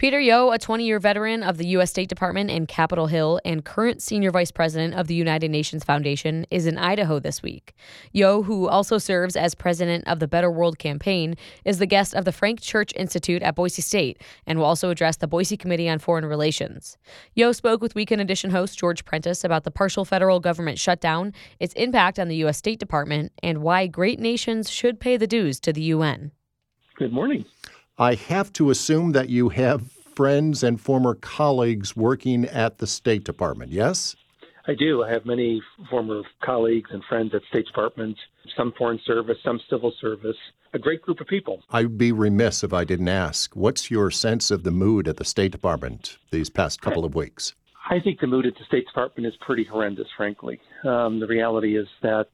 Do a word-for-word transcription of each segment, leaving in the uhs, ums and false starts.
Peter Yo, a twenty-year veteran of the U S State Department in Capitol Hill and current senior vice president of the United Nations Foundation, is in Idaho this week. Yo, who also serves as president of the Better World Campaign, is the guest of the Frank Church Institute at Boise State and will also address the Boise Committee on Foreign Relations. Yo spoke with Weekend Edition host George Prentice about the partial federal government shutdown, its impact on the U S State Department, and why great nations should pay the dues to the U N. Good morning. I have to assume that you have friends and former colleagues working at the State Department, yes? I do. I have many former colleagues and friends at State Department, some Foreign Service, some Civil Service, a great group of people. I'd be remiss if I didn't ask, what's your sense of the mood at the State Department these past couple of weeks? I think the mood at the State Department is pretty horrendous, frankly. Um, the reality is that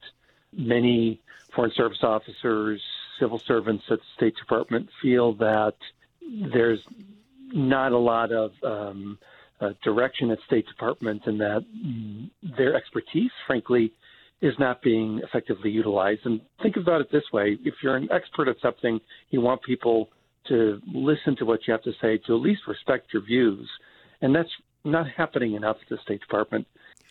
many Foreign Service officers, civil servants at the State Department feel that there's not a lot of um, uh, direction at State Department and that mm, their expertise, frankly, is not being effectively utilized. And think about it this way. If you're an expert at something, you want people to listen to what you have to say, to at least respect your views. And that's not happening enough at the State Department.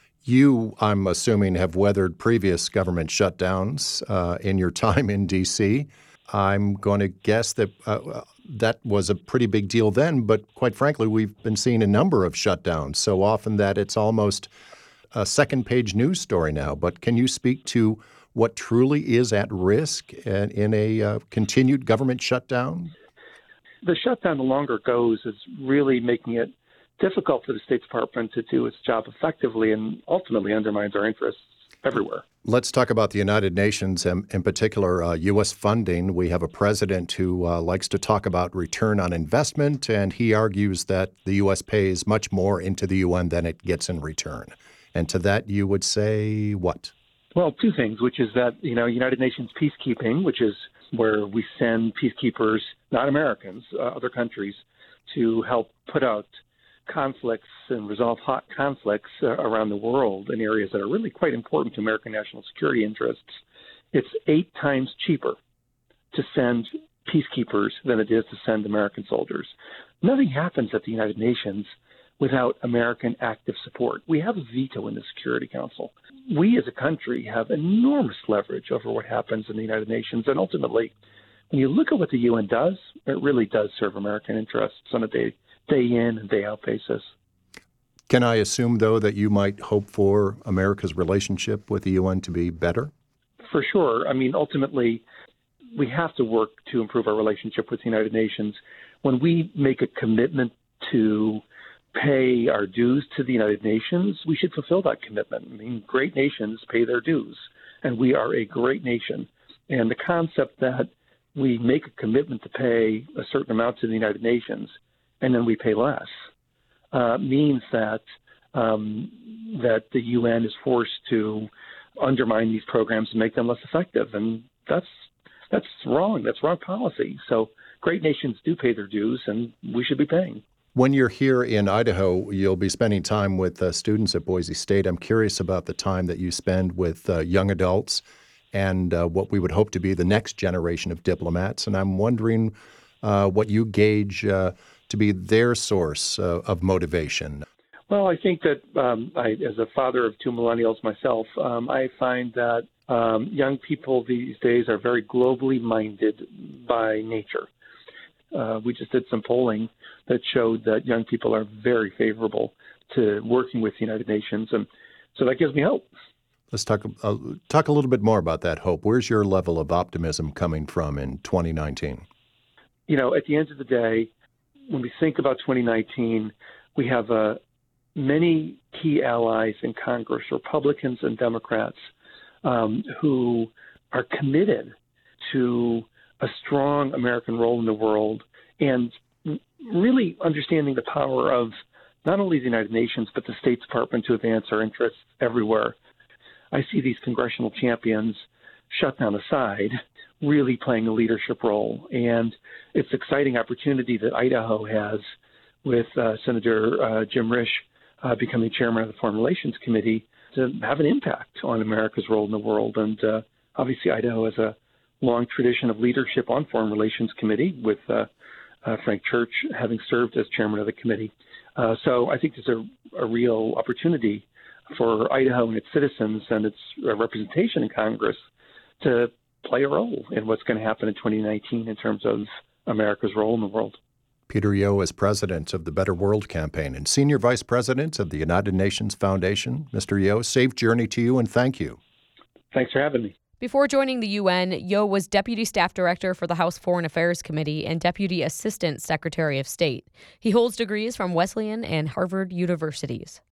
You, I'm assuming, have weathered previous government shutdowns uh, in your time in D C I'm going to guess that uh, that was a pretty big deal then, but quite frankly, we've been seeing a number of shutdowns so often that it's almost a second-page news story now. But can you speak to what truly is at risk in, in a uh, continued government shutdown? The shutdown, the longer it goes, is really making it difficult for the State Department to do its job effectively and ultimately undermines our interests everywhere. Let's talk about the United Nations and in particular uh, U S funding. We have a president who uh, likes to talk about return on investment, and he argues that the U S pays much more into the U N than it gets in return. And to that you would say what? Well, two things, which is that, you know, United Nations peacekeeping, which is where we send peacekeepers, not Americans, uh, other countries, to help put out conflicts and resolve hot conflicts uh, around the world in areas that are really quite important to American national security interests. It's eight times cheaper to send peacekeepers than it is to send American soldiers. Nothing happens at the United Nations without American active support. We have a veto in the Security Council. We as a country have enormous leverage over what happens in the United Nations. And ultimately, when you look at what the U N does, it really does serve American interests on a day day in and day out basis. Can I assume, though, that you might hope for America's relationship with the U N to be better? For sure. I mean, ultimately, we have to work to improve our relationship with the United Nations. When we make a commitment to pay our dues to the United Nations, we should fulfill that commitment. I mean, great nations pay their dues, and we are a great nation. And the concept that we make a commitment to pay a certain amount to the United Nations and then we pay less, uh, means that um, that the U N is forced to undermine these programs and make them less effective. And that's that's wrong. That's wrong policy. So great nations do pay their dues, and we should be paying. When you're here in Idaho, you'll be spending time with uh, students at Boise State. I'm curious about the time that you spend with uh, young adults and uh, what we would hope to be the next generation of diplomats. And I'm wondering uh, what you gauge uh, to be their source uh, of motivation. Well, I think that um, I, as a father of two millennials myself, um, I find that um, young people these days are very globally minded by nature. Uh, we just did some polling that showed that young people are very favorable to working with the United Nations, and so that gives me hope. Let's talk uh, talk a little bit more about that hope. Where's your level of optimism coming from in twenty nineteen? You know, at the end of the day, when we think about twenty nineteen, we have uh, many key allies in Congress, Republicans and Democrats, um, who are committed to a strong American role in the world and really understanding the power of not only the United Nations, but the State Department to advance our interests everywhere. I see these congressional champions, shutdown aside, really playing a leadership role. And it's an exciting opportunity that Idaho has with uh, Senator uh, Jim Risch uh, becoming chairman of the Foreign Relations Committee to have an impact on America's role in the world. And uh, obviously Idaho has a long tradition of leadership on Foreign Relations Committee with uh, uh, Frank Church having served as chairman of the committee. Uh, so I think there's a, a real opportunity for Idaho and its citizens and its uh, representation in Congress to play a role in what's going to happen in twenty nineteen in terms of America's role in the world. Peter Yo is president of the Better World Campaign and senior vice president of the United Nations Foundation. Mister Yo, safe journey to you and thank you. Thanks for having me. Before joining the U N, Yo was Deputy Staff Director for the House Foreign Affairs Committee and Deputy Assistant Secretary of State. He holds degrees from Wesleyan and Harvard universities.